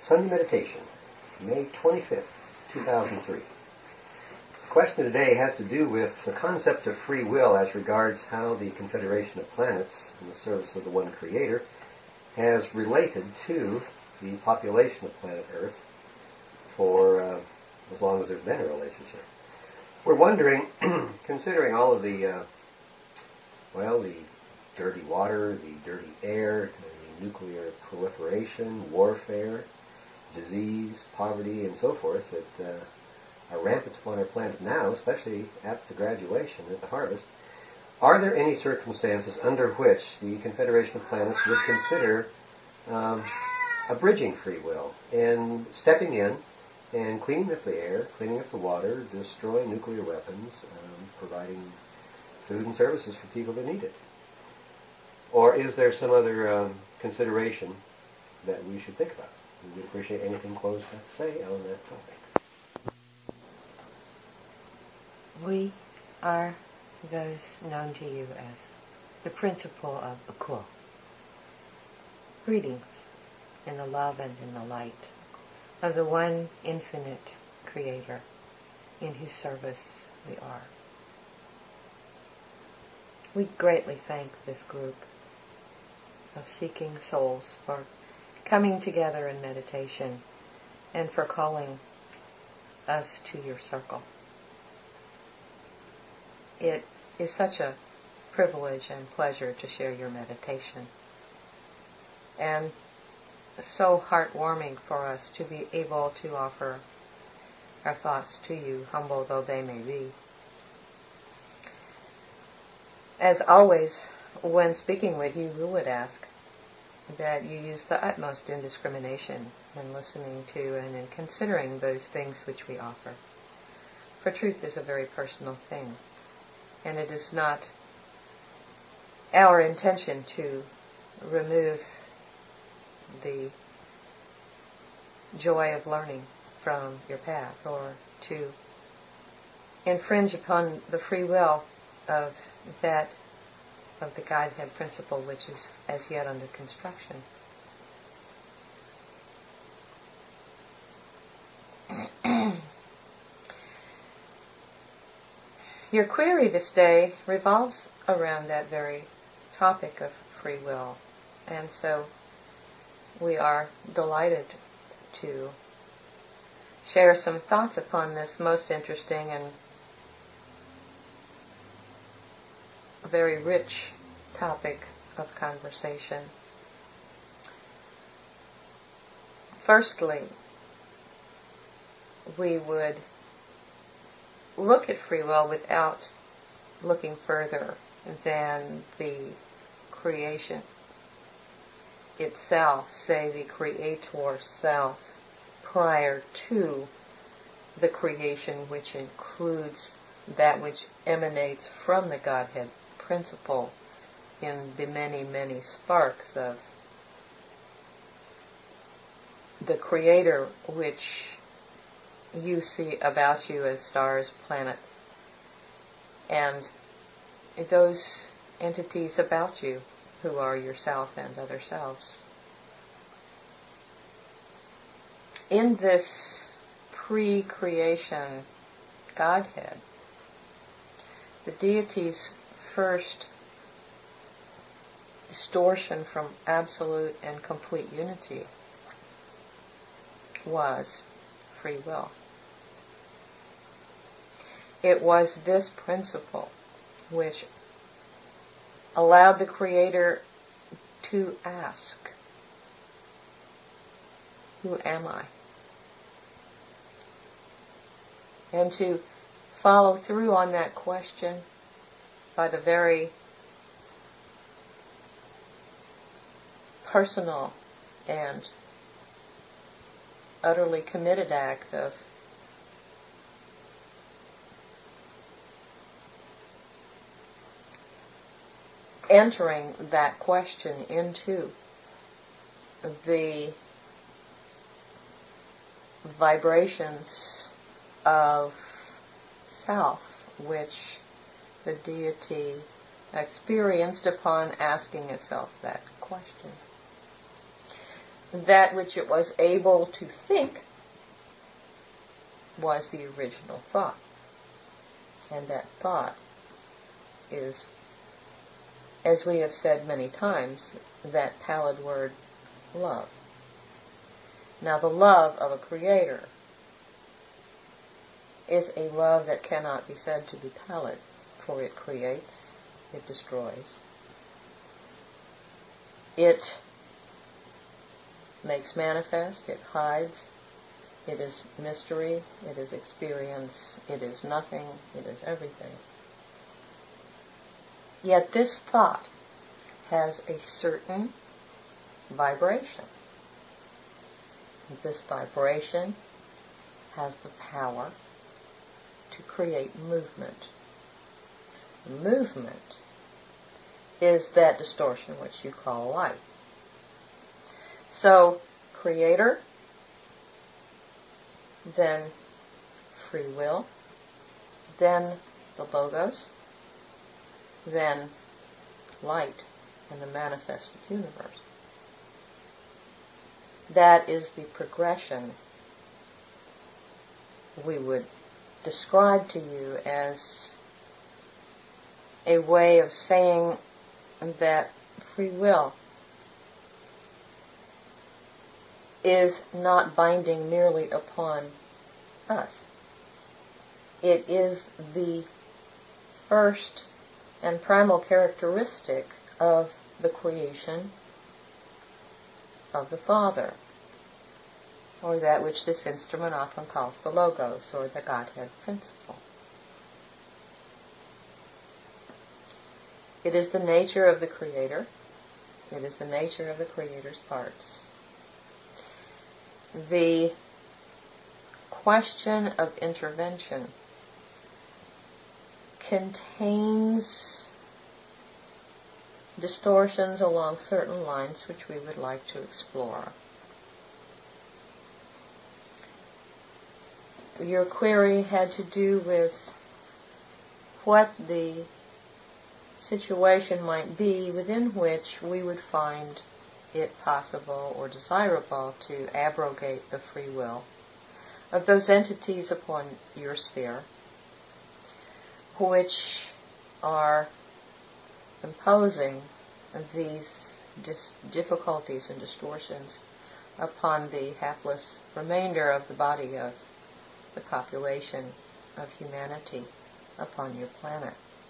Sunday Meditation, May 25th, 2003. The question today has to do with the concept of free will as regards how the Confederation of Planets, in the service of the one Creator, has related to the population of planet Earth for as long as there's been a relationship. We're wondering, considering all of the dirty water, the dirty air, the nuclear proliferation, warfare, disease, poverty, and so forth that are rampant upon our planet now, especially at the graduation, at the harvest, are there any circumstances under which the Confederation of Planets would consider abridging free will and stepping in and cleaning up the air, cleaning up the water, destroying nuclear weapons, providing food and services for people that need it? Or is there some other consideration that we should think about? We would appreciate anything close to say on that topic. We are those known to you as the principle of Akul. Greetings in the love and in the light of the one infinite Creator in whose service we are. We greatly thank this group of seeking souls for coming together in meditation and for calling us to your circle. It is such a privilege and pleasure to share your meditation, and so heartwarming for us to be able to offer our thoughts to you, humble though they may be. As always, when speaking with you, we would ask that you use the utmost indiscrimination in listening to and in considering those things which we offer. For truth is a very personal thing, and it is not our intention to remove the joy of learning from your path or to infringe upon the free will of the Godhead principle which is as yet under construction. Your query this day revolves around that very topic of free will, and so we are delighted to share some thoughts upon this most interesting and very rich topic of conversation. Firstly, we would look at free will without looking further than the creation itself, say the Creator self, prior to the creation which includes that which emanates from the Godhead principle in the many, many sparks of the Creator which you see about you as stars, planets, and those entities about you who are yourself and other selves. In this pre-creation Godhead, the deity's first distortion from absolute and complete unity was free will. It was this principle which allowed the Creator to ask, who am I? And to follow through on that question by the very personal and utterly committed act of entering that question into the vibrations of self, which the deity experienced upon asking itself that question. that which it was able to think was the original thought. And that thought is, as we have said many times, that pallid word, love. Now, the love of a creator is a love that cannot be said to be pallid, for it creates, it destroys, it makes manifest, it hides, it is mystery, it is experience, it is nothing, it is everything. Yet this thought has a certain vibration. This vibration has the power to create movement. Movement is that distortion which you call life. So, creator, then free will, then the logos, then light in the manifested universe. That is the progression we would describe to you as a way of saying that free will is not binding merely upon us. It is the first and primal characteristic of the creation of the Father, or that which this instrument often calls the Logos, or the Godhead principle. It is the nature of the Creator. It is the nature of the Creator's parts. The question of intervention contains distortions along certain lines which we would like to explore. Your query had to do with what the situation might be within which we would find it possible or desirable to abrogate the free will of those entities upon your sphere which are imposing these difficulties and distortions upon the hapless remainder of the body of the population of humanity upon your planet.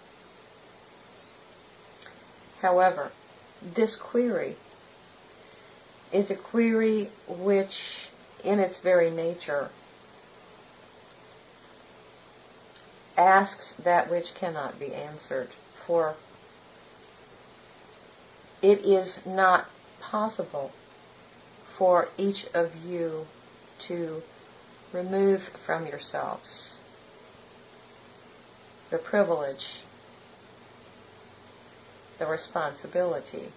However, this query is a query which, in its very nature, asks that which cannot be answered, for it is not possible for each of you to remove from yourselves the privilege, the responsibility,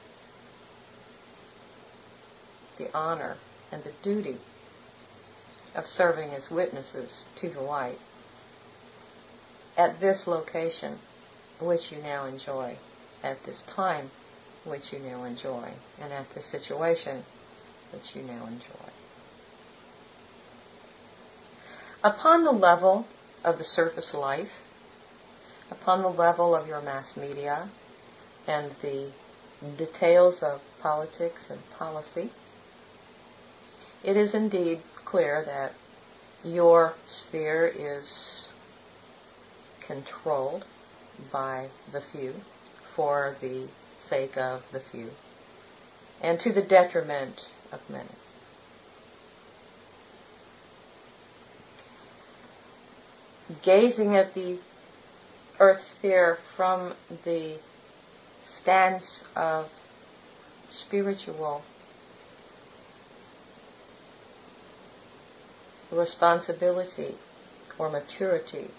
the honor, and the duty of serving as witnesses to the light at this location which you now enjoy, at this time which you now enjoy, and at this situation which you now enjoy. Upon the level of the surface life, upon the level of your mass media and the details of politics and policy, it is indeed clear that your sphere is controlled by the few for the sake of the few and to the detriment of many. Gazing at the earth sphere from the stance of spiritual responsibility or maturity,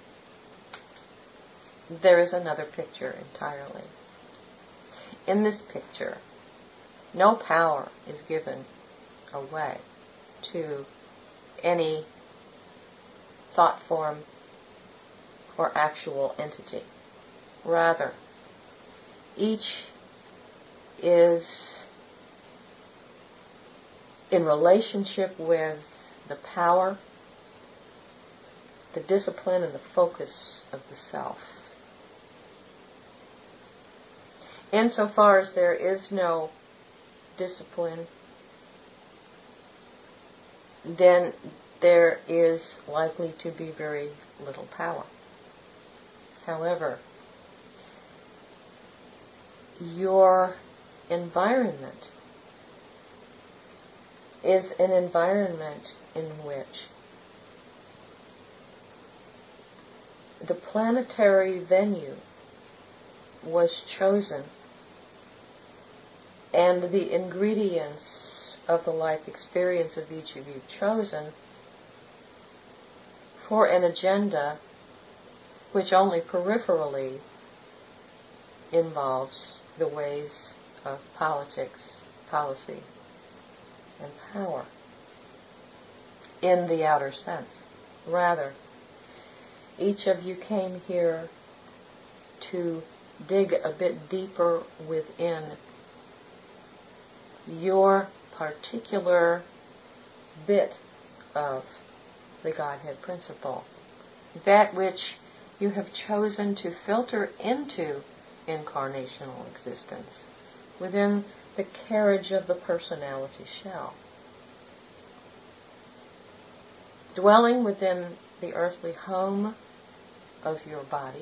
there is another picture entirely. In this picture, no power is given away to any thought form or actual entity. Rather, each is in relationship with the power, the discipline, and the focus of the self. Insofar as there is no discipline, then there is likely to be very little power. However, your environment is an environment in which the planetary venue was chosen and the ingredients of the life experience of each of you chosen for an agenda which only peripherally involves the ways of politics, policy, and power in the outer sense. Rather, each of you came here to dig a bit deeper within your particular bit of the Godhead principle, that which you have chosen to filter into incarnational existence within the carriage of the personality shell. Dwelling within the earthly home of your body,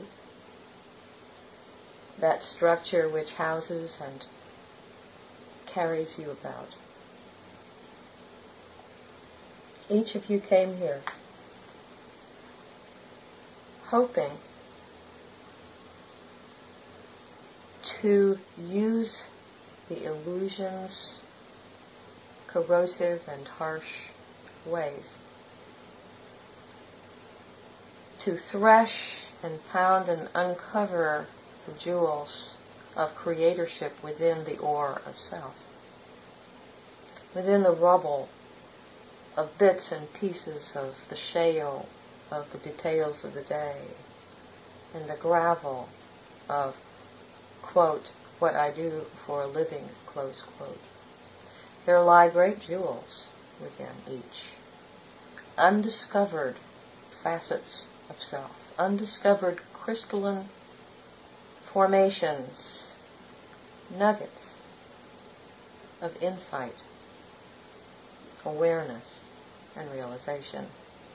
that structure which houses and carries you about. Each of you came here hoping to use the illusion's corrosive and harsh ways to thresh and pound and uncover the jewels of creatorship within the ore of self, within the rubble of bits and pieces of the shale of the details of the day, and the gravel of, quote, what I do for a living, close quote. There lie great jewels within each, undiscovered facets of self, undiscovered crystalline formations, nuggets of insight, awareness, and realization.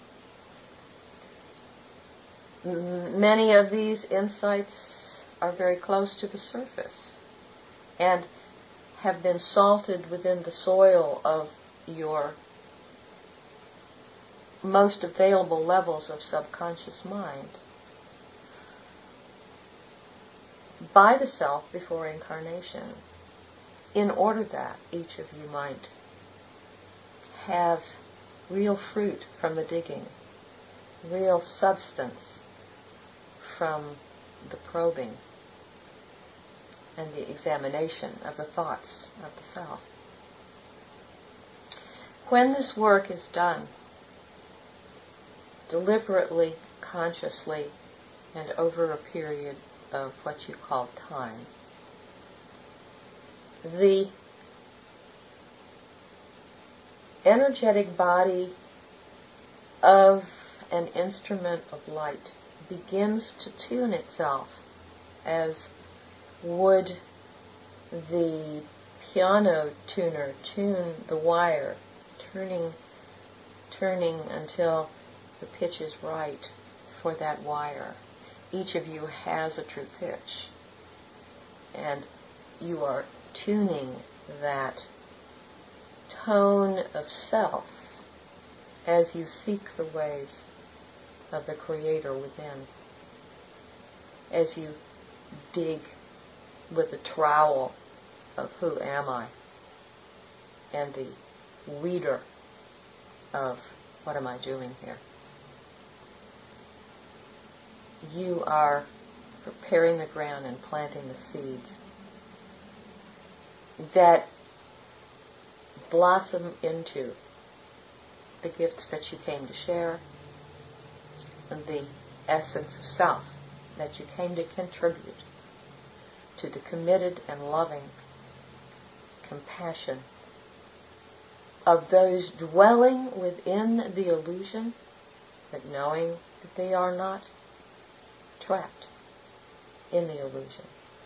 Many of these insights are very close to the surface and have been salted within the soil of your most available levels of subconscious mind by the self before incarnation, in order that each of you might have real fruit from the digging, real substance from the probing and the examination of the thoughts of the self. When this work is done, deliberately, consciously, and over a period of what you call time, the energetic body of an instrument of light begins to tune itself as would the piano tuner tune the wire, turning until the pitch is right for that wire. Each of you has a true pitch, and you are tuning that tone of self as you seek the ways of the Creator within, as you dig with the trowel of who am I and the weeder of what am I doing here. You are preparing the ground and planting the seeds that blossom into the gifts that you came to share, and the essence of self that you came to contribute to the committed and loving compassion of those dwelling within the illusion, but knowing that they are not trapped in the illusion.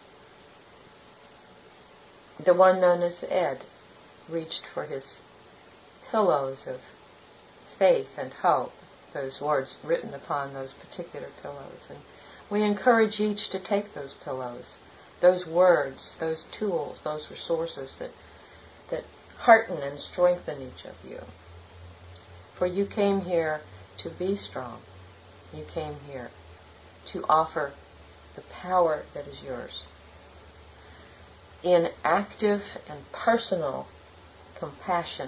The one known as Ed reached for his pillows of faith and hope, those words written upon those particular pillows. And we encourage each to take those pillows, those words, those tools, those resources that hearten and strengthen each of you. For you came here to be strong. You came here to offer the power that is yours in active and personal compassion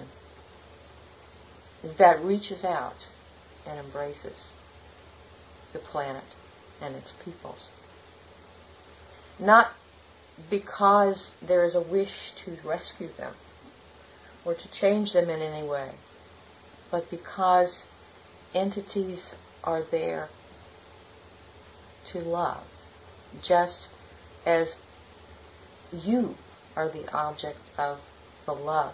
that reaches out and embraces the planet and its peoples. Not because there is a wish to rescue them or to change them in any way, but because entities are there to love, just as you are the object of the love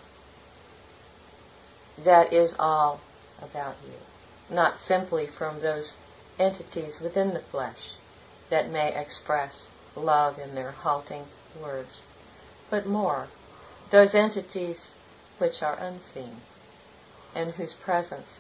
that is all about you, not simply from those entities within the flesh that may express love in their halting words, but more, those entities which are unseen and whose presence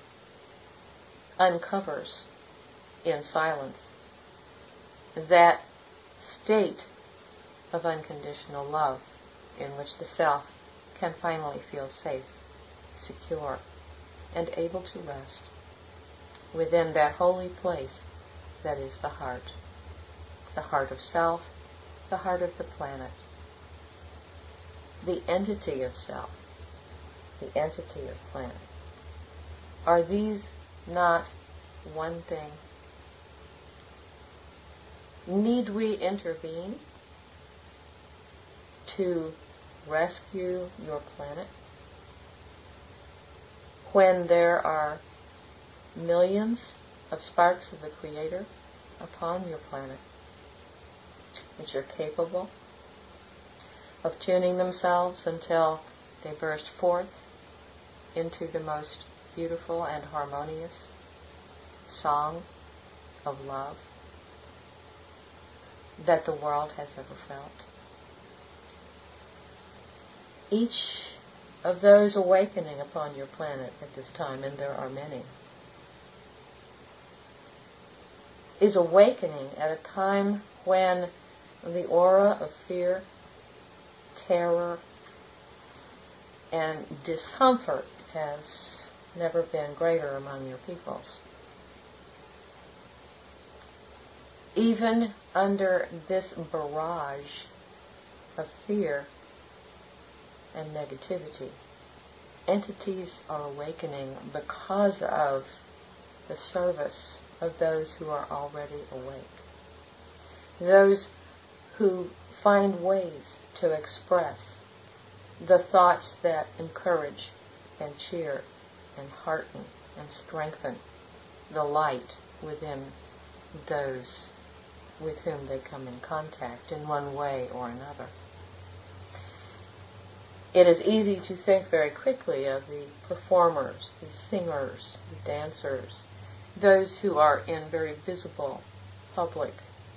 uncovers in silence that state of unconditional love in which the self can finally feel safe, secure, and able to rest within that holy place that is the heart of self, the heart of the planet, the entity of self, the entity of planet. Are these not one thing? Need we intervene to rescue your planet when there are millions of sparks of the Creator upon your planet which are capable of tuning themselves until they burst forth into the most beautiful and harmonious song of love that the world has ever felt? Each of those awakening upon your planet at this time, and there are many, is awakening at a time when the aura of fear, terror, and discomfort has never been greater among your peoples. Even under this barrage of fear and negativity, entities are awakening because of the service of those who are already awake. Those who find ways to express the thoughts that encourage and cheer and hearten and strengthen the light within those with whom they come in contact in one way or another. It is easy to think very quickly of the performers, the singers, the dancers, those who are in very visible public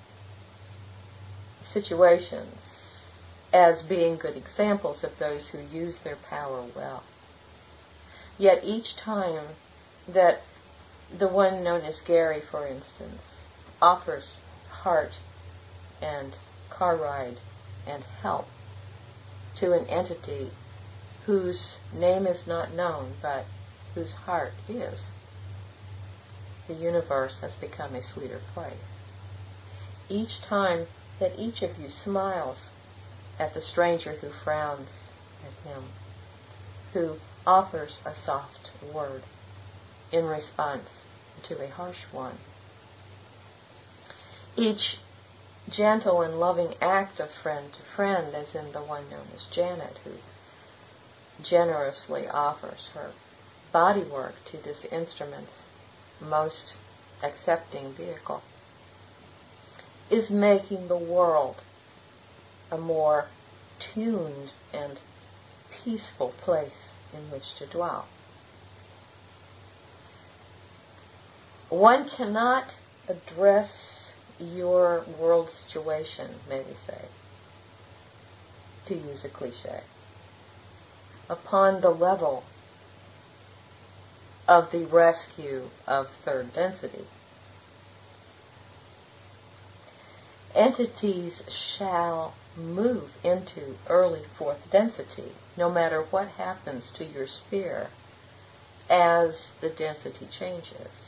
situations as being good examples of those who use their power well. Yet each time that the one known as Gary, for instance, offers heart and car ride and help to an entity whose name is not known but whose heart is, the universe has become a sweeter place. Each time that each of you smiles at the stranger who frowns at him, who offers a soft word in response to a harsh one, each gentle and loving act of friend to friend, as in the one known as Janet, who generously offers her body work to this instrument's most accepting vehicle, is making the world a more tuned and peaceful place in which to dwell. One cannot address your world situation, may we say, to use a cliche, upon the level of the rescue of third density. Entities shall move into early fourth density, no matter what happens to your sphere as the density changes,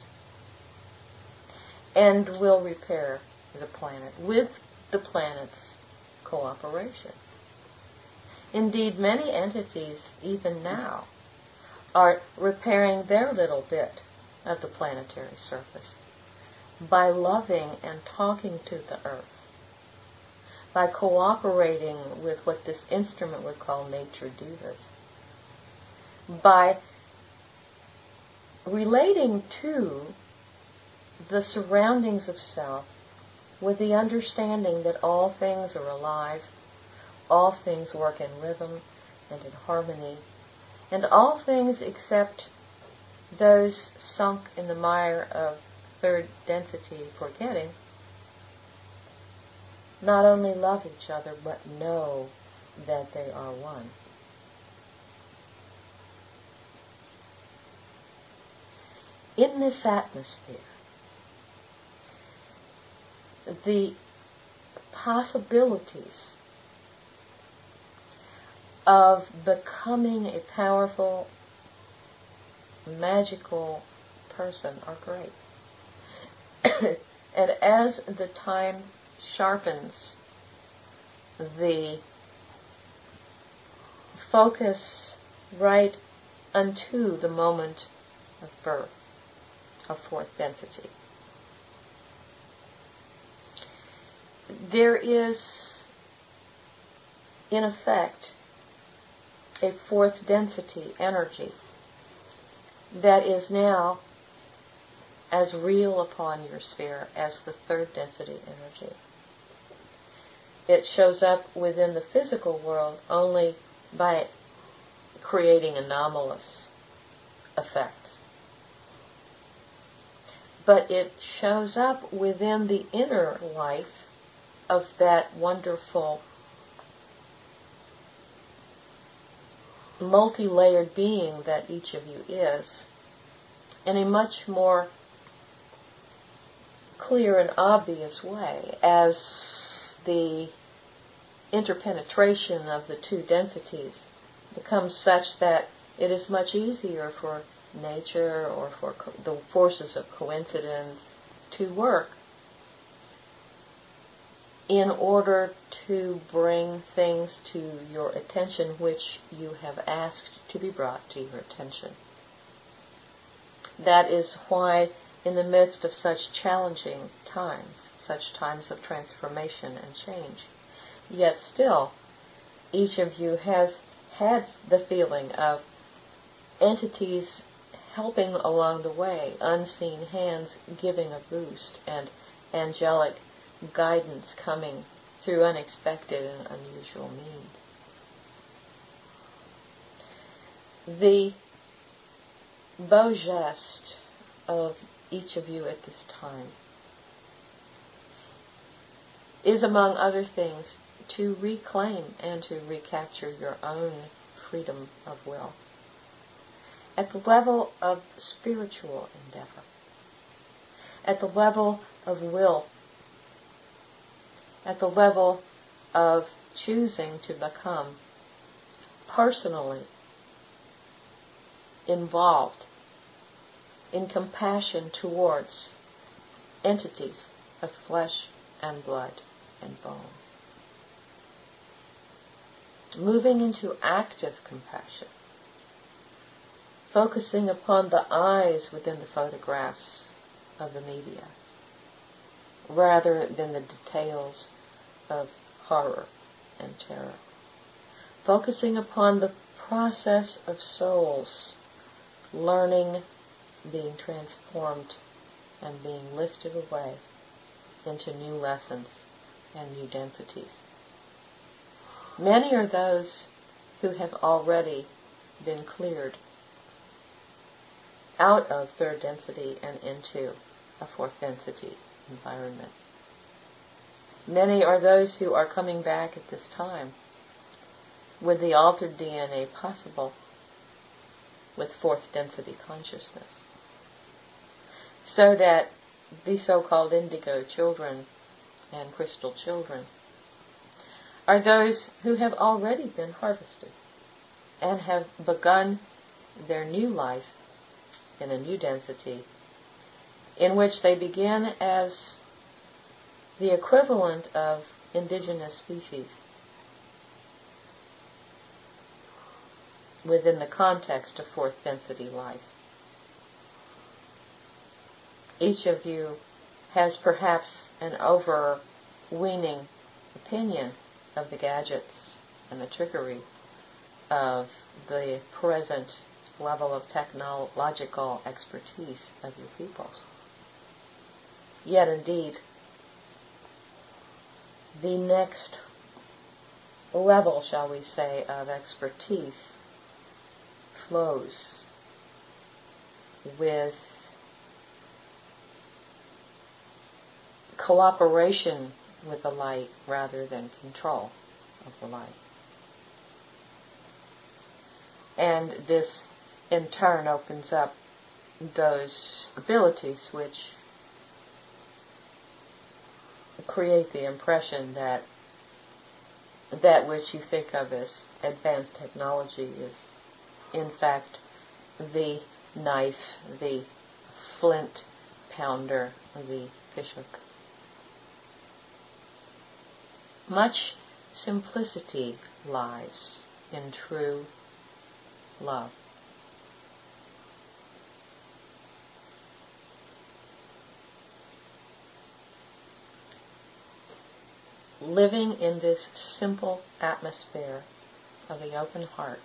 and will repair the planet with the planet's cooperation. Indeed, many entities, even now, are repairing their little bit of the planetary surface by loving and talking to the Earth, by cooperating with what this instrument would call nature divas, by relating to the surroundings of self with the understanding that all things are alive, all things work in rhythm and in harmony, and all things except those sunk in the mire of third density forgetting not only love each other but know that they are one. In this atmosphere, the possibilities of becoming a powerful, magical person are great. And as the time sharpens the focus right unto the moment of birth, of fourth density, there is, in effect, a fourth density energy that is now as real upon your sphere as the third density energy. It shows up within the physical world only by creating anomalous effects. But it shows up within the inner life of that wonderful multi-layered being that each of you is, in a much more clear and obvious way, as the interpenetration of the two densities becomes such that it is much easier for nature or for the forces of coincidence to work in order to bring things to your attention which you have asked to be brought to your attention. That is why, in the midst of such challenging times, such times of transformation and change, yet still, each of you has had the feeling of entities helping along the way, unseen hands giving a boost, and angelic guidance coming through unexpected and unusual means. The beau geste of each of you at this time is, among other things, to reclaim and to recapture your own freedom of will at the level of spiritual endeavor, at the level of will, at the level of choosing to become personally involved in compassion towards entities of flesh and blood and bone. Moving into active compassion, focusing upon the eyes within the photographs of the media, rather than the details of horror and terror. Focusing upon the process of souls learning, being transformed, and being lifted away into new lessons and new densities. Many are those who have already been cleared out of third density and into a fourth density environment. Many are those who are coming back at this time with the altered DNA possible with fourth density consciousness, so that the so-called indigo children and crystal children are those who have already been harvested and have begun their new life in a new density, in which they begin as the equivalent of indigenous species within the context of fourth density life. Each of you has perhaps an overweening opinion of the gadgets and the trickery of the present level of technological expertise of your peoples. Yet indeed, the next level, shall we say, of expertise flows with cooperation with the light rather than control of the light. And this in turn opens up those abilities which create the impression that that which you think of as advanced technology is in fact the knife, the flint pounder, the fishhook. Much simplicity lies in true love. Living in this simple atmosphere of the open heart,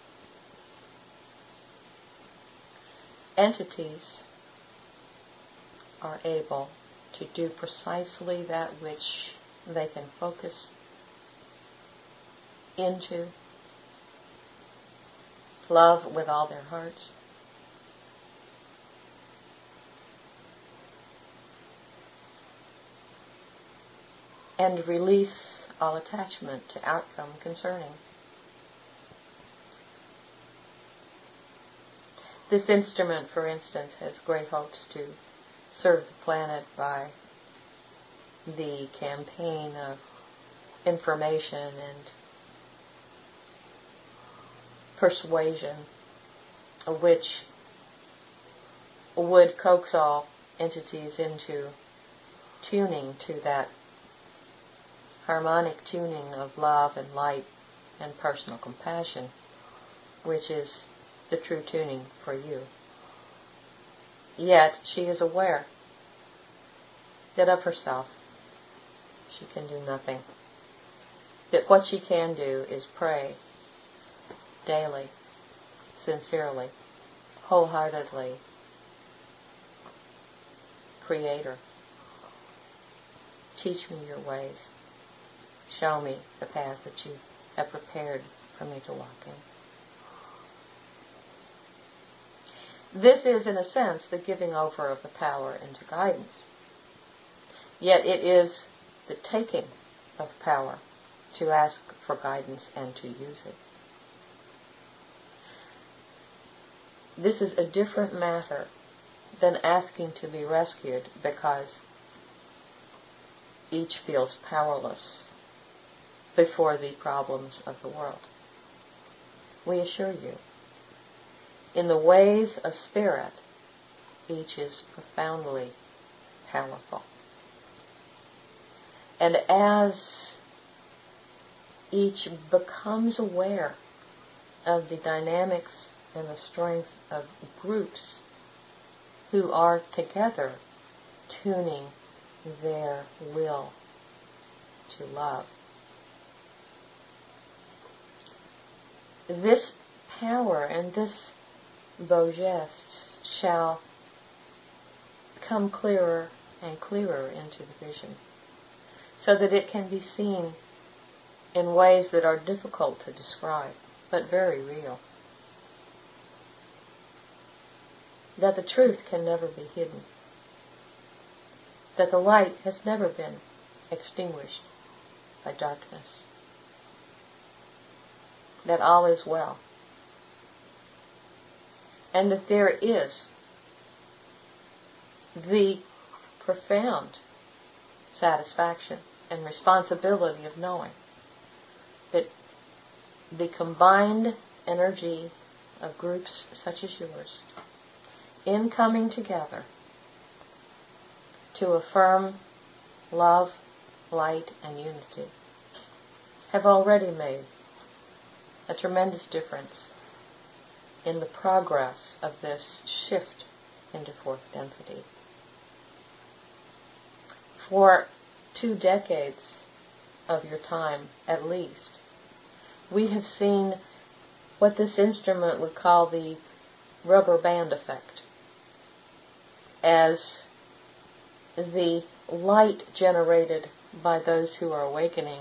entities are able to do precisely that which they can focus into, love with all their hearts, and release all attachment to outcome concerning. This instrument, for instance, has great hopes to serve the planet by the campaign of information and persuasion, which would coax all entities into tuning to that harmonic tuning of love and light and personal compassion, which is the true tuning for you. Yet she is aware that of herself she can do nothing. That what she can do is pray daily, sincerely, wholeheartedly, Creator, teach me your ways. Show me the path that you have prepared for me to walk in. This is, in a sense, the giving over of the power into guidance. Yet it is the taking of power to ask for guidance and to use it. This is a different matter than asking to be rescued because each feels powerless before the problems of the world. We assure you, in the ways of spirit, each is profoundly powerful. And as each becomes aware of the dynamics and the strength of groups who are together tuning their will to love, this power and this beau geste shall come clearer and clearer into the vision, so that it can be seen in ways that are difficult to describe, but very real. that the truth can never be hidden, that the light has never been extinguished by darkness, that all is well, and that there is the profound satisfaction and responsibility of knowing that the combined energy of groups such as yours, in coming together to affirm love, light, and unity, have already made a tremendous difference in the progress of this shift into fourth density. For 2 decades of your time, at least, we have seen what this instrument would call the rubber band effect, as the light generated by those who are awakening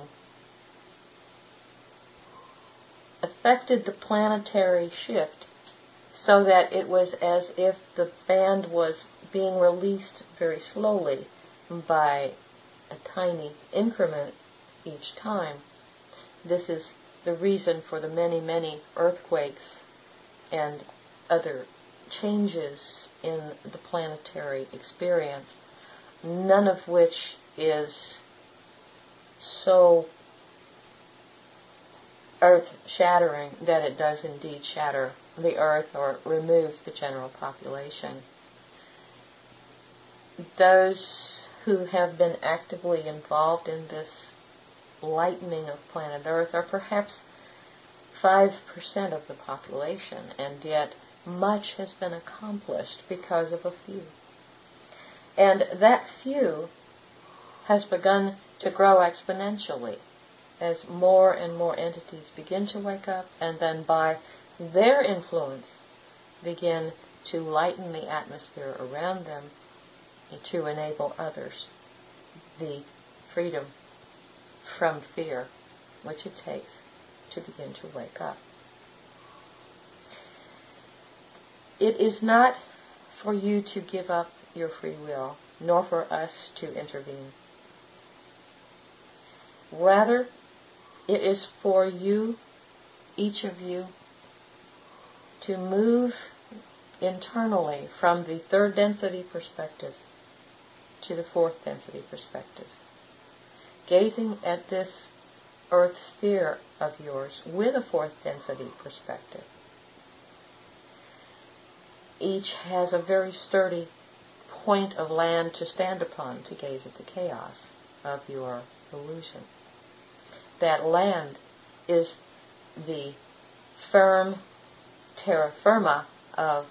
affected the planetary shift so that it was as if the band was being released very slowly by a tiny increment each time. This is the reason for the many, many earthquakes and other changes in the planetary experience, none of which is so earth-shattering that it does indeed shatter the earth or remove the general population. Those who have been actively involved in this lightening of planet Earth are perhaps 5% of the population, and yet much has been accomplished because of a few. And that few has begun to grow exponentially as more and more entities begin to wake up, and then by their influence begin to lighten the atmosphere around them to enable others the freedom from fear which it takes to begin to wake up. It is not for you to give up your free will, nor for us to intervene. Rather, it is for you, each of you, to move internally from the third density perspective to the fourth density perspective, gazing at this earth sphere of yours with a fourth density perspective. Each has a very sturdy point of land to stand upon to gaze at the chaos of your illusion. That land is the firm terra firma of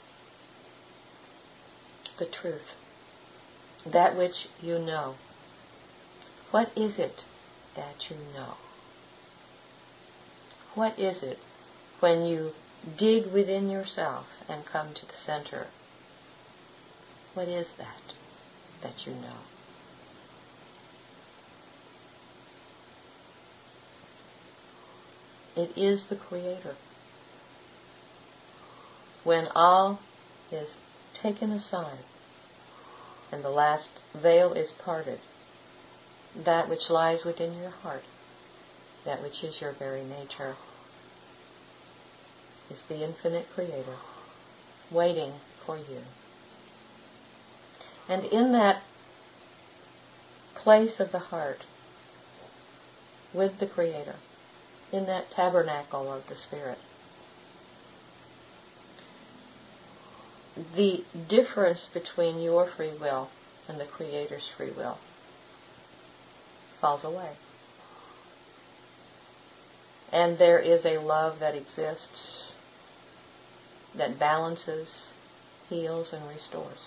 the truth, that which you know. What is it that you know? What is it when you dig within yourself and come to the center? What is that you know? It is the Creator. When all is taken aside and the last veil is parted, that which lies within your heart, that which is your very nature, is the infinite Creator waiting for you. And in that place of the heart with the Creator, in that tabernacle of the Spirit, the difference between your free will and the Creator's free will falls away. And there is a love that exists, that balances, heals, and restores.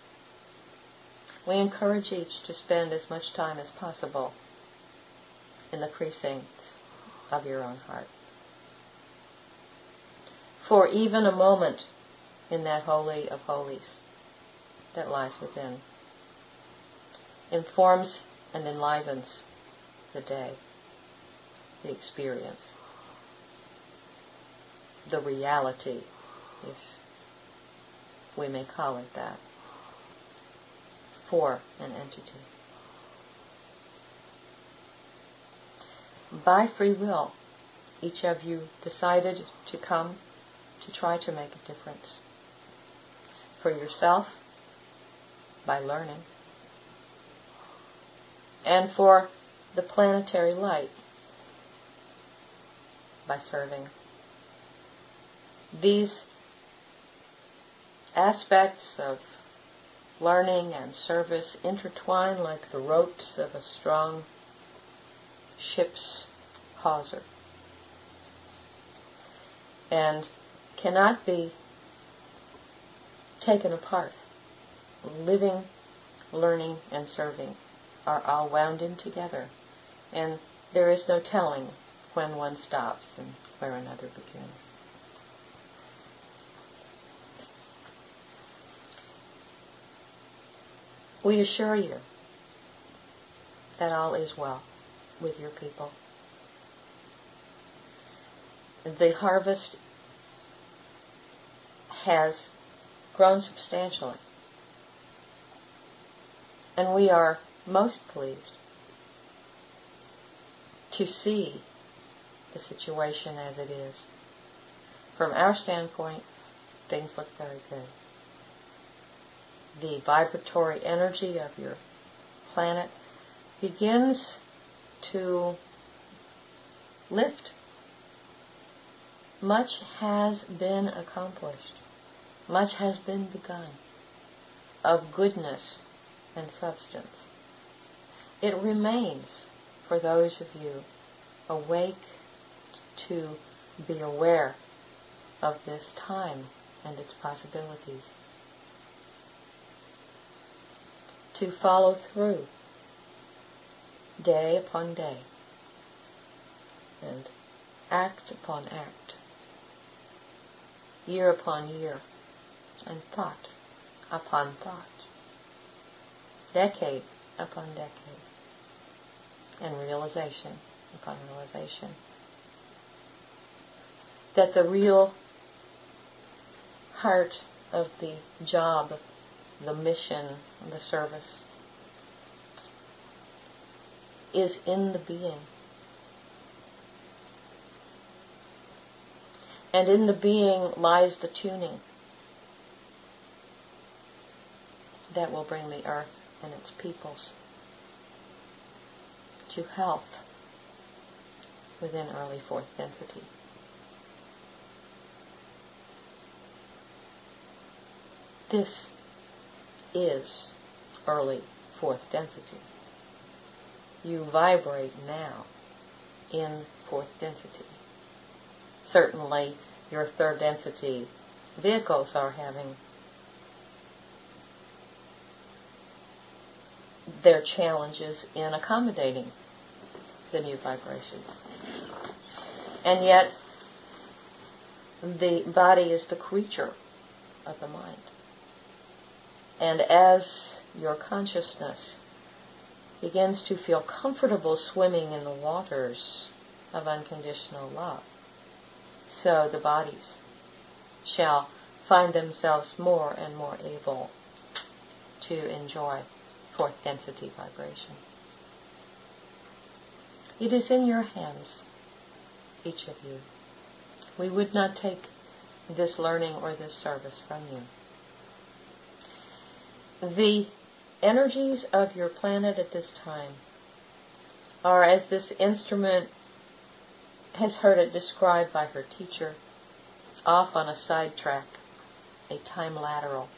We encourage each to spend as much time as possible in the precincts of your own heart. For even a moment in that holy of holies that lies within informs and enlivens the day, the experience, the reality, if we may call it that, for an entity. By free will, each of you decided to come to try to make a difference. For yourself, by learning, and for the planetary light, by serving. These aspects of learning and service intertwine like the ropes of a strong ship's hawser, and cannot be taken apart. Living, learning, and serving are all wound in together, and there is no telling when one stops and where another begins. We assure you that all is well with your people. The harvest has grown substantially, and we are most pleased to see the situation as it is. From our standpoint, things look very good. The vibratory energy of your planet begins to lift. Much has been accomplished. Much has been begun of goodness and substance. It remains for those of you awake to be aware of this time and its possibilities, to follow through day upon day and act upon act, year upon year, and thought upon thought, decade upon decade, and realization upon realization, that the real heart of the job, the mission, the service is in the being. And in the being lies the tuning that will bring the earth and its peoples to health within early fourth density. This is early fourth density. You vibrate now in fourth density. Certainly, your third density vehicles are having their challenges in accommodating the new vibrations. And yet, the body is the creature of the mind. And as your consciousness begins to feel comfortable swimming in the waters of unconditional love, so the bodies shall find themselves more and more able to enjoy fourth density vibration. It is in your hands, each of you. We would not take this learning or this service from you. The energies of your planet at this time are, as this instrument has heard it described by her teacher, off on a sidetrack, a time lateral.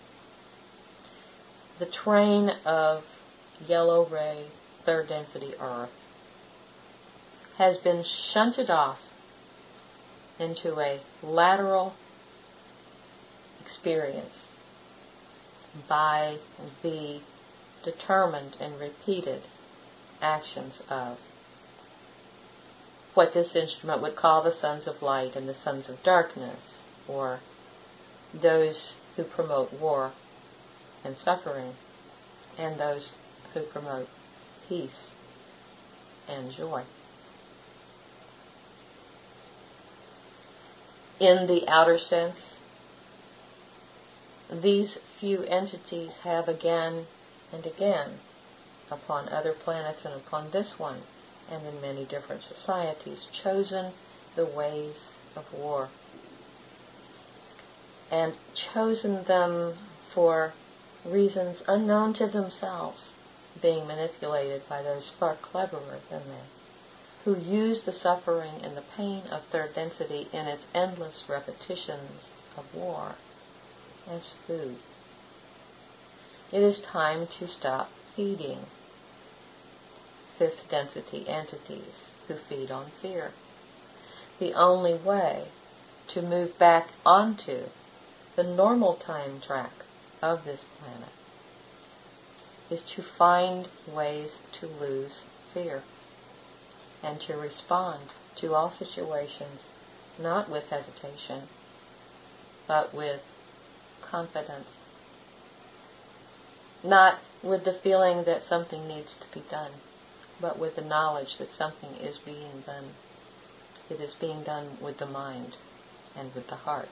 The train of yellow ray, third density Earth has been shunted off into a lateral experience by the determined and repeated actions of what this instrument would call the sons of light and the sons of darkness, or those who promote war and suffering, and those who promote peace and joy. In the outer sense, these few entities have again and again, upon other planets and upon this one, and in many different societies, chosen the ways of war, and chosen them for reasons unknown to themselves, being manipulated by those far cleverer than they, who use the suffering and the pain of third density in its endless repetitions of war as food. It is time to stop feeding fifth density entities who feed on fear. The only way to move back onto the normal time track of this planet is to find ways to lose fear and to respond to all situations not with hesitation, but with confidence. Not with the feeling that something needs to be done, but with the knowledge that something is being done. It is being done with the mind and with the heart.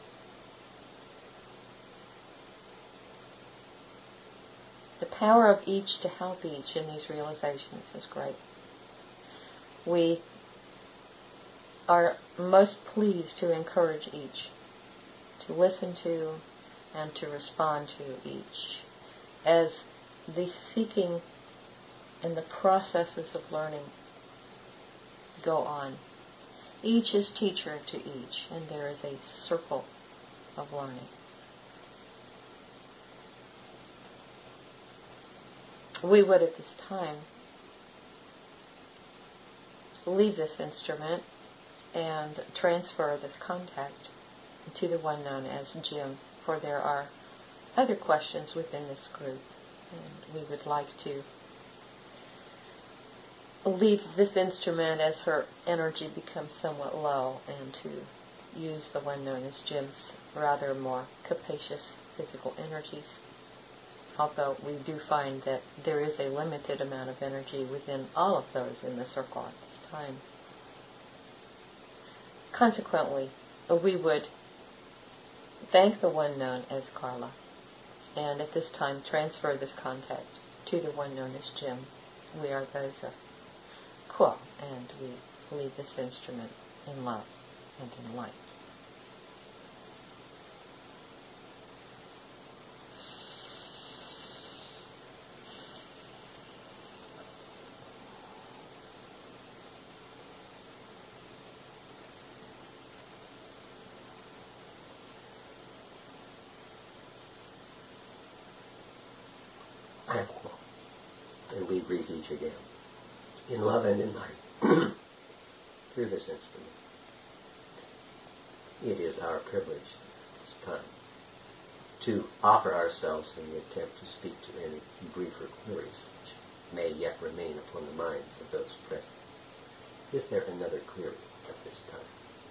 The power of each to help each in these realizations is great. We are most pleased to encourage each, to listen to and to respond to each, as the seeking and the processes of learning go on. Each is teacher to each, and there is a circle of learning. We would at this time leave this instrument and transfer this contact to the one known as Jim, for there are other questions within this group, and we would like to leave this instrument as her energy becomes somewhat low, and to use the one known as Jim's rather more capacious physical energies, although we do find that there is a limited amount of energy within all of those in the circle at this time. Consequently, we would thank the one known as Carla, and at this time transfer this contact to the one known as Jim. We are those of Kuo, and we leave this instrument in love and in light. And we greet each again, in love and in light, through this instrument. It is our privilege this time to offer ourselves in the attempt to speak to any briefer queries which may yet remain upon the minds of those present. Is there another query at this time?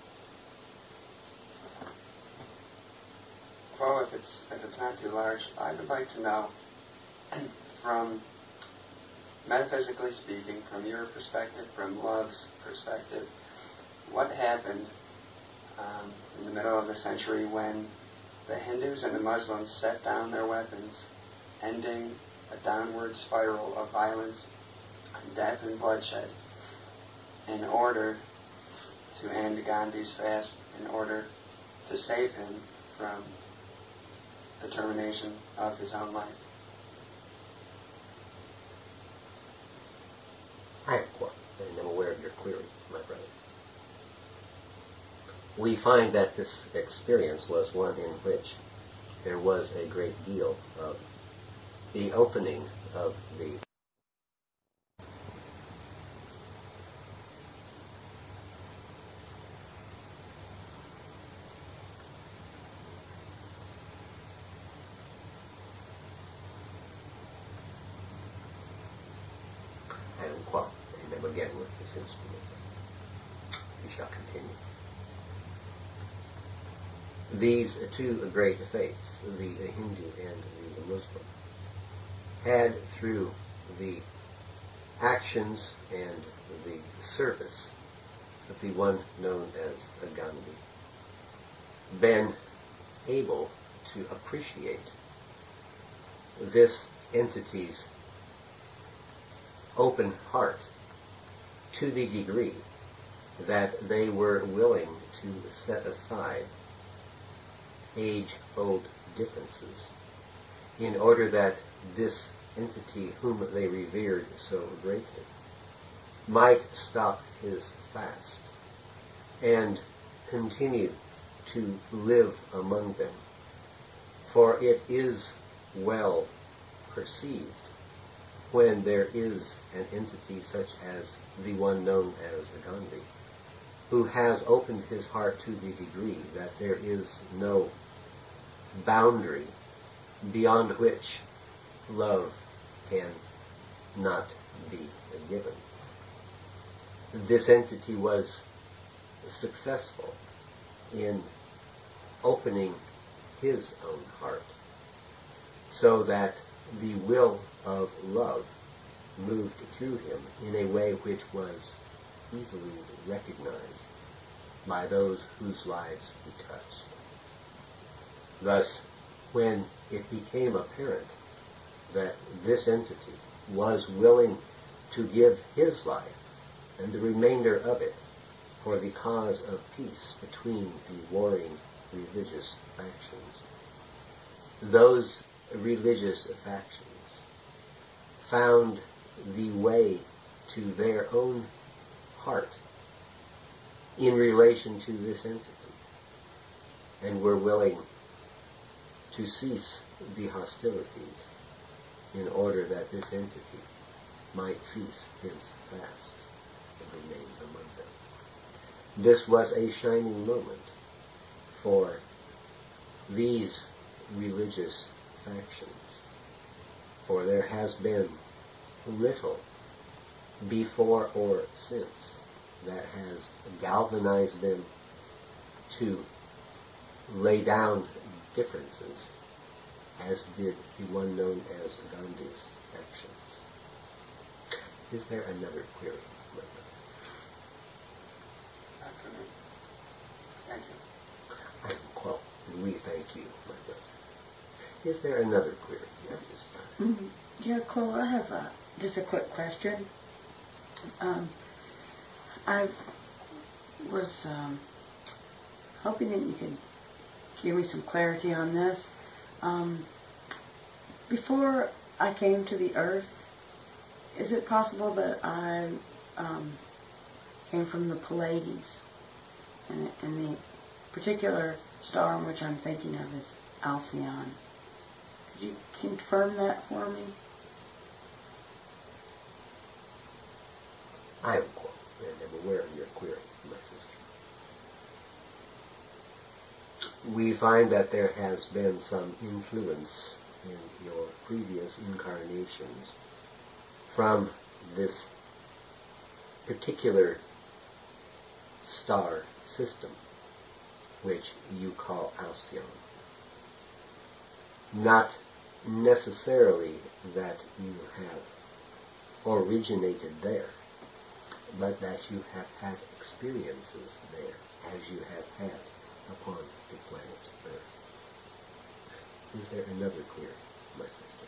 Well, if it's not too large, I would like to know, from metaphysically speaking, from your perspective, from love's perspective, what happened in the middle of the century when the Hindus and the Muslims set down their weapons, ending a downward spiral of violence, death and bloodshed, in order to end Gandhi's fast, in order to save him from the termination of his own life. I am aware of your query, my brother. We find that this experience was one in which there was a great deal of the opening of the and them again with this instrument. We shall continue. These two great faiths, the Hindu and the Muslim, had through the actions and the service of the one known as Gandhi been able to appreciate this entity's open heart to the degree that they were willing to set aside age-old differences in order that this entity whom they revered so greatly might stop his fast and continue to live among them. For it is well perceived when there is an entity such as the one known as Gandhi, who has opened his heart to the degree that there is no boundary beyond which love can not be given. This entity was successful in opening his own heart so that the will of love moved through him in a way which was easily recognized by those whose lives he touched. Thus, when it became apparent that this entity was willing to give his life and the remainder of it for the cause of peace between the warring religious factions, those religious factions found the way to their own heart in relation to this entity and were willing to cease the hostilities in order that this entity might cease his fast and remain among them. This was a shining moment for these religious factions, for there has been little before or since that has galvanized them to lay down differences as did the one known as Gandhi's actions. Is there another query? Thank you. I am quote, and we thank you, my brother. Is there another query at this time? Mm-hmm. Yeah, Cole, I have just a quick question. I was hoping that you could give me some clarity on this. Before I came to the earth, is it possible that I came from the Pleiades? And the particular star in which I'm thinking of is Alcyon. Could you confirm that for me? I am quote, and am aware of your query, my sister. We find that there has been some influence in your previous incarnations from this particular star system, which you call Alcyon. Not necessarily that you have originated there, but that you have had experiences there as you have had upon the planet Earth. Is there another query, my sister?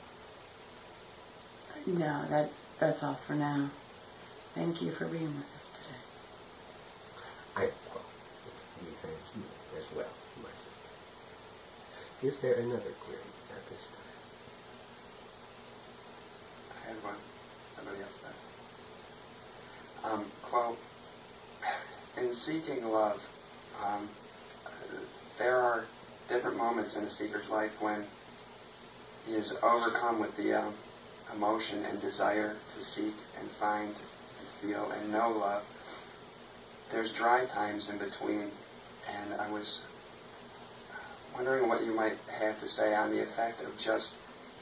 No, that's all for now. Thank you for being with us today. I am well. We thank you as well, my sister. Is there another query at this time? I had one. Somebody else asked. Quote, in seeking love, there are different moments in a seeker's life when he is overcome with the emotion and desire to seek and find and feel and know love. There's dry times in between, and I was wondering what you might have to say on the effect of just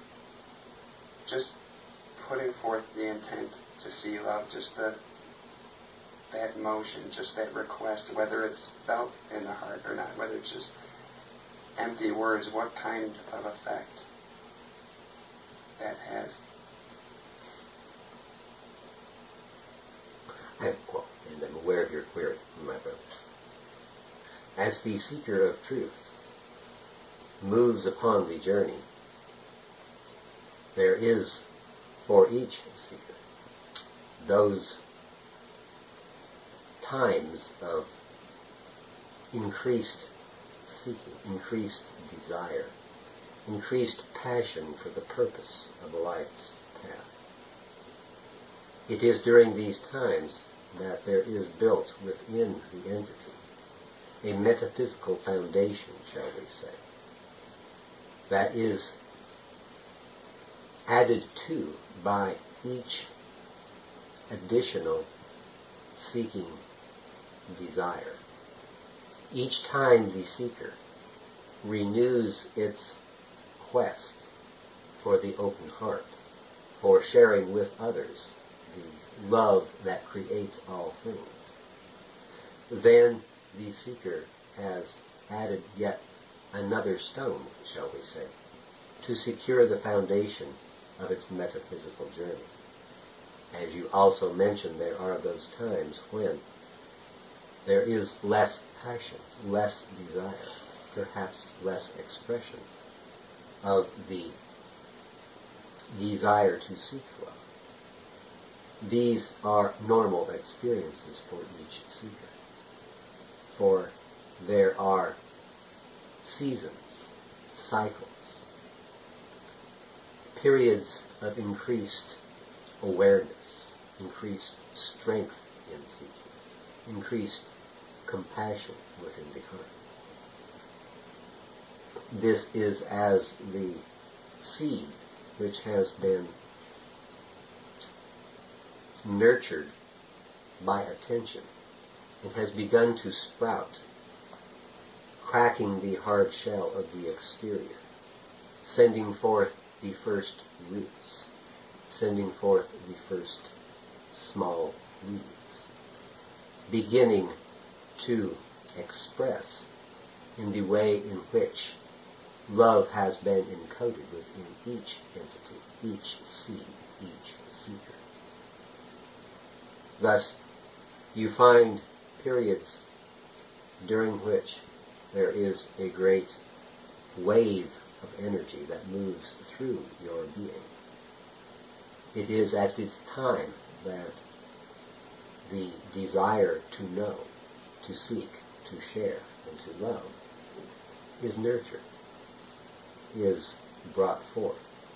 putting forth the intent to see love, just that motion, just that request, whether it's felt in the heart or not, whether it's just empty words, what kind of effect that has. I am quote, and am aware of your query, my brother. As the seeker of truth, moves upon the journey, there is for each seeker those times of increased seeking, increased desire, increased passion for the purpose of life's path. It is during these times that there is built within the entity a metaphysical foundation, shall we say, that is added to by each additional seeking desire. Each time the seeker renews its quest for the open heart, for sharing with others the love that creates all things, then the seeker has added yet another stone, shall we say, to secure the foundation of its metaphysical journey. As you also mentioned, there are those times when there is less passion, less desire, perhaps less expression of the desire to seek love. These are normal experiences for each seeker. For there are seasons, cycles, periods of increased awareness, increased strength in seeking, increased compassion within the heart. This is as the seed which has been nurtured by attention. It has begun to sprout, cracking the hard shell of the exterior, sending forth the first roots, sending forth the first small leaves, beginning to express in the way in which love has been encoded within each entity, each seed, each seeker. Thus, you find periods during which there is a great wave of energy that moves through your being. It is at this time that the desire to know, to seek, to share, and to love is nurtured, is brought forth.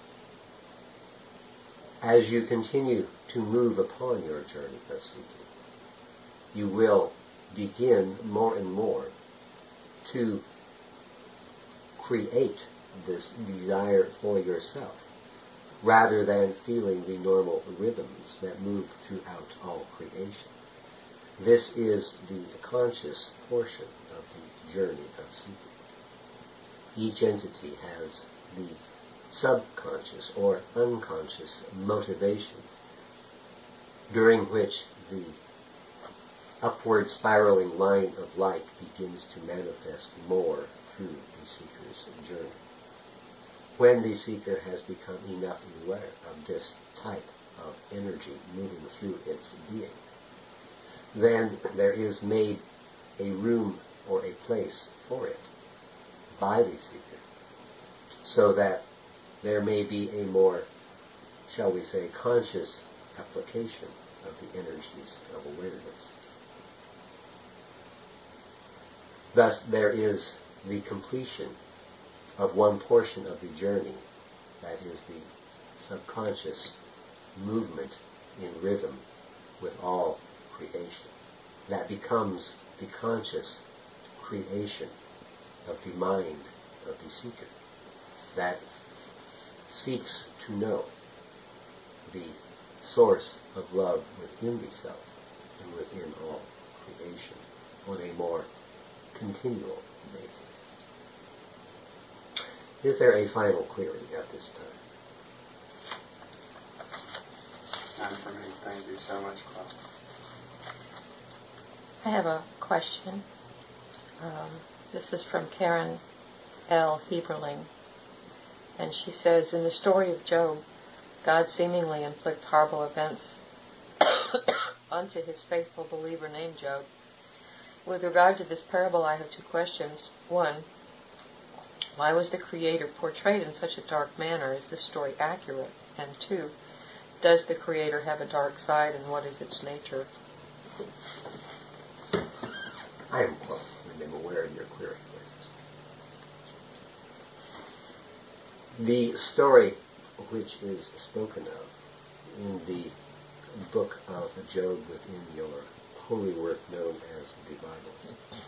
As you continue to move upon your journey of seeking, you will begin more and more to create this desire for yourself, rather than feeling the normal rhythms that move throughout all creation. This is the conscious portion of the journey of seeking. Each entity has the subconscious or unconscious motivation during which the upward spiraling line of light begins to manifest more through the seeker's journey. When the seeker has become enough aware of this type of energy moving through its being, then there is made a room or a place for it by the seeker, so that there may be a more, shall we say, conscious application of the energies of awareness. Thus, there is the completion of one portion of the journey, that is the subconscious movement in rhythm with all creation. That becomes the conscious creation of the mind of the seeker, that seeks to know the source of love within the self and within all creation on a more continual basis. Is there a final query at this time? None for me. Thank you so much, Claude. I have a question. This is from Karen L. Heberling. And she says, in the story of Job, God seemingly inflicts horrible events onto his faithful believer named Job. With regard to this parable, I have two questions. One, Why was the Creator portrayed in such a dark manner? Is this story accurate? And 2, does the Creator have a dark side, and what is its nature? I am close and am aware of your query. The story which is spoken of in the book of Job within your holy work known as the Bible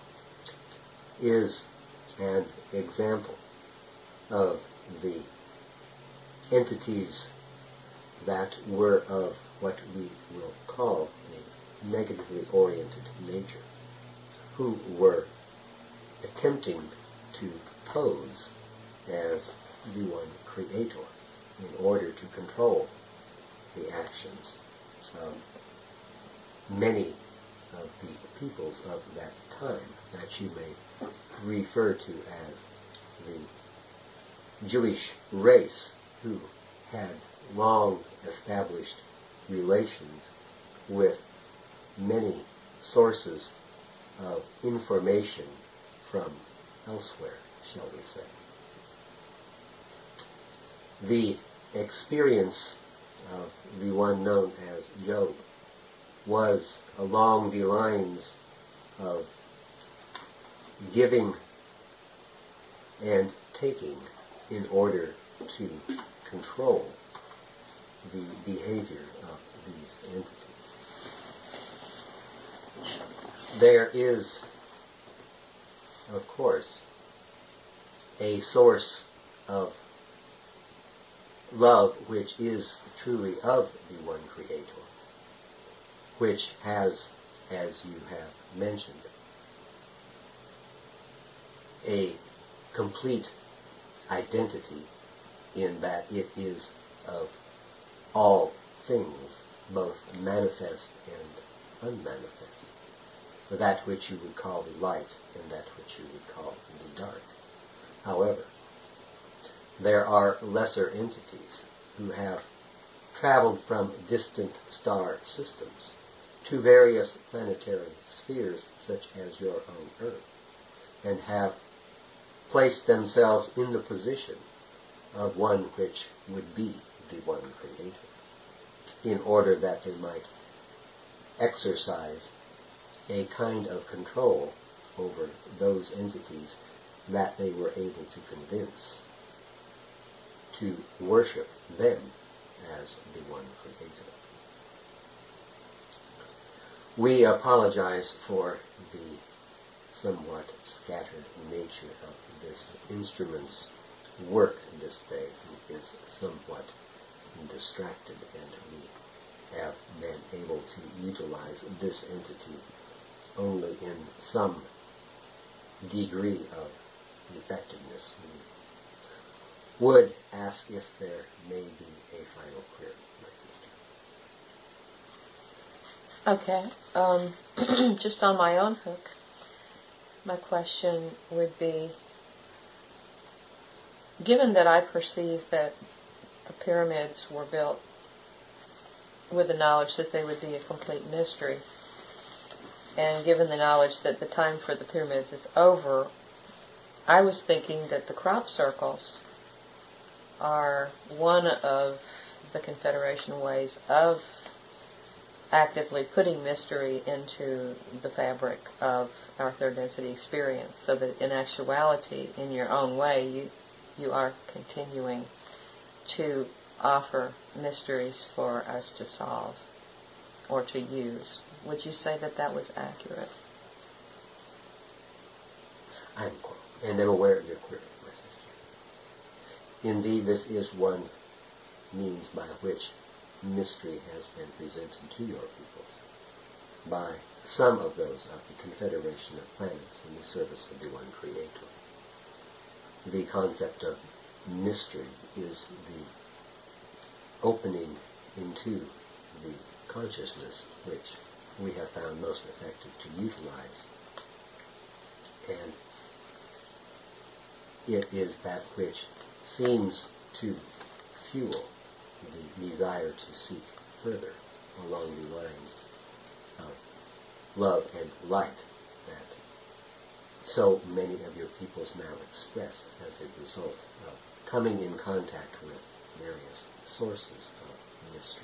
is an example of the entities that were of what we will call a negatively oriented nature, who were attempting to pose as the one creator in order to control the actions of many of the peoples of that time that you may refer to as the Jewish race, who had long established relations with many sources of information from elsewhere, shall we say. The experience of the one known as Job was along the lines of giving and taking in order to control the behavior of these entities. There is, of course, a source of love which is truly of the one Creator, which has, as you have mentioned, a complete identity in that it is of all things, both manifest and unmanifest, for that which you would call the light and that which you would call the dark. However, there are lesser entities who have traveled from distant star systems to various planetary spheres such as your own Earth, and have placed themselves in the position of one which would be the one Creator, in order that they might exercise a kind of control over those entities that they were able to convince to worship them as the one Creator. We apologize for the somewhat scattered nature of this instrument's work this day. He is somewhat distracted, and we have been able to utilize this entity only in some degree of effectiveness. We would ask if there may be a final query, my sister. Okay. Just on my own hook, my question would be, given that I perceive that the pyramids were built with the knowledge that they would be a complete mystery, and given the knowledge that the time for the pyramids is over, I was thinking that the crop circles are one of the Confederation ways of actively putting mystery into the fabric of our third density experience, so that in actuality, in your own way, you are continuing to offer mysteries for us to solve or to use. Would you say that that was accurate? I am aware of your query, my sister. Indeed, this is one means by which mystery has been presented to your peoples by some of those of the Confederation of Planets in the service of the one Creator. The concept of mystery is the opening into the consciousness which we have found most effective to utilize, and it is that which seems to fuel the desire to seek further along the lines of love and light that so many of your peoples now express as a result of coming in contact with various sources of mystery.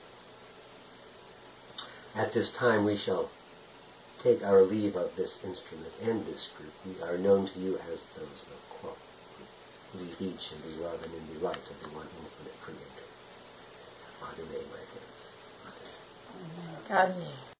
At this time we shall take our leave of this instrument and this group. We are known to you as those of Quo. Believe each and be love and in be light of the one infinite creator. Father may, my friends. Amen.